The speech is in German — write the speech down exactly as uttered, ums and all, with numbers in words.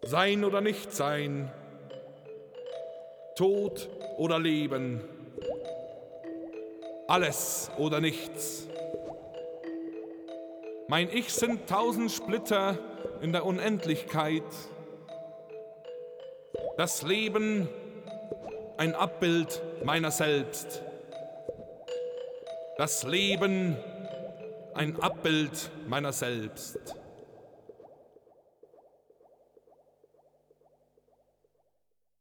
Sein oder nicht sein, Tod oder Leben, alles oder nichts. Mein Ich sind tausend Splitter in der Unendlichkeit. Das Leben ein Abbild meiner selbst. Das Leben ein Abbild meiner selbst.